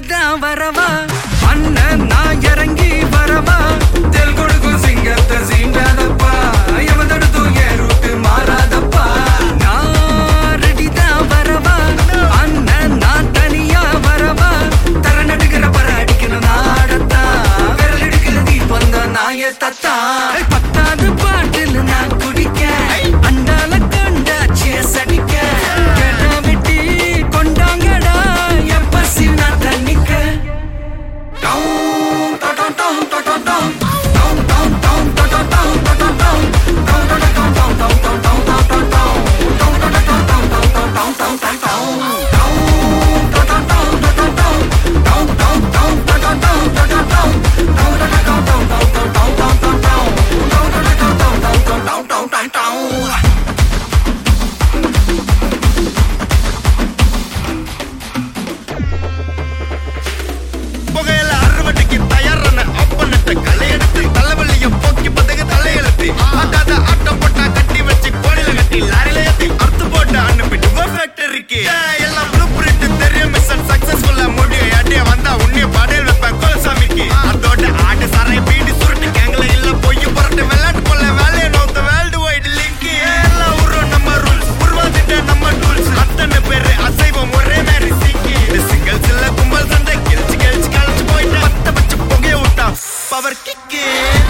ரெடிதான் வரவா அண்ணன் நான் இறங்கி வரவா தெல் கொடுக்கும் சிங்கத்தை சீண்டாதப்பா எவன் தடுத்தும் என் ரூட்டு மாறாதப்பா நான் ரெடிதான் வரவா அண்ணன் நான் தனியா வரவா தர நடுக்கிற பர அடிக்கணும் நாடத்தா விரல் எடுக்கிற தீபம் தான் நாய தத்தா பத்தாவது பாட்டில் நான் குடிக்க அண்டால கண்டாச்சிய சடிக்க கேட்டா வெட்டி கொண்டாங்கடா என் பசி நான் தண்ணிக்க புகையில அறுவடைக்கு தயாரான அப்பனத்தை களையெடுத்து தலைவலிய போக்கி பதகு தலையெழுத்து ஆட்டாத ஆட்டம் போட்டா கட்டி வச்சு கோடியில கட்டி லாரில ஏத்தி அறுத்து போட்டு அனுப்பிட்டு ஃபேக்டரிக்கு எல்லாம் ப்ளூ பிரிண்ட் தெரியும் மிஷன் சக்சஸ்ஃபுல்லா முடியும் அடிய வந்தா உன்னைய பாடையில் வைப்பேன் கோல்சாமிக்கு அதோட ஆட்டு சாரை பீடி சுருட்டு கேங்கல இல்ல பொய் புரட்டு விளையாட்டு கொள்ள வேலையை நோத்த வேர்ல்டு வைடு லிங்க் எல்லாம் உருவம் நம்ம ரூல்ஸ் உருவாதிட்ட நம்ம டூல்ஸ் அத்தனை பேரு அசைவம் ஒரே மாதிரி சிங்கி சிங்கிள்ஸ் இல்ல கும்பல் சண்டை கெளிச்சு கெளிச்சு கழிச்சு போயிட்டு பத்த பச்சை புகைய விட்டா பவர் கிக்கு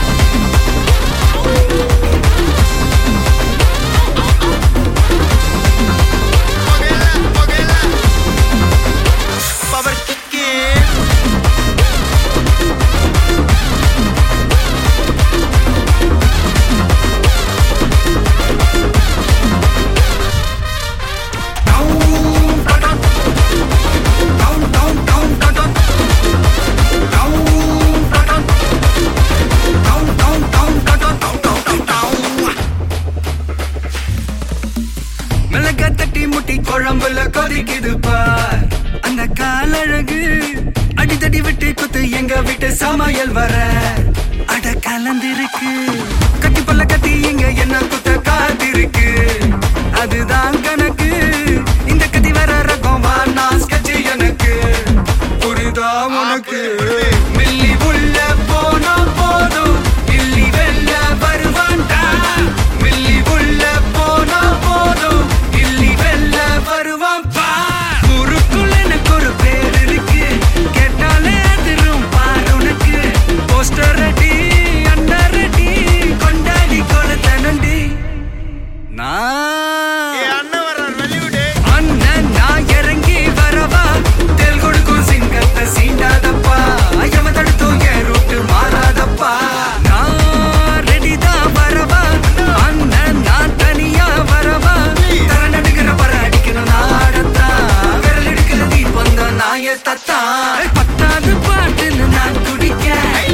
பவர் கிக்கு மிளகா தட்டி முட்டி குழம்புல கொதிக்குது பார் அந்த காலழகு அடித்தடி விட்டு குத்து எங்க வீட்டு சமையல் வர அட கலந்திருக்கு கட்டி பல்ல கட்டி இங்க என்ன குத்த காத்திருக்கு அதுதான் கணக்கு இந்த கத்தி வர ரகம் வா நான் ஸ்கெட்ச் எனக்கு புரிதா உனக்கு மில்லி உள்ள போனா போதும் இல்லி வெல்ல வருவான்டா மில்லி உள்ள போனா போதும் இல்லி வெல்ல வருவான் பா ஊருக்குள்ள எனக்கு ஒரு பேர் இருக்கு கேட்டாலே அதிரும் பார் உனக்கு போஸ்டர் ரெடி அண்டர் ரெடி கொண்டாடி கொளுத்தனண்டி அண்ணன் வர்றார் வெளிவிடு அண்ணன் நான் இறங்கி வரவா தெல் கொடுக்கும் சிங்கத்தை சீண்டாதப்பா எவன் தடுத்தும் என் ரூட்டு மாறாதப்பா நான் ரெடிதான் வரவா அண்ணன் நான் தனியா வரவா தர நடுக்கிற பர அடிக்கணும் நாடத்தா விரல் எடுக்கிற தீபம் தான் நாய தத்தா பத்தாவது பாட்டில் நான் குடிக்க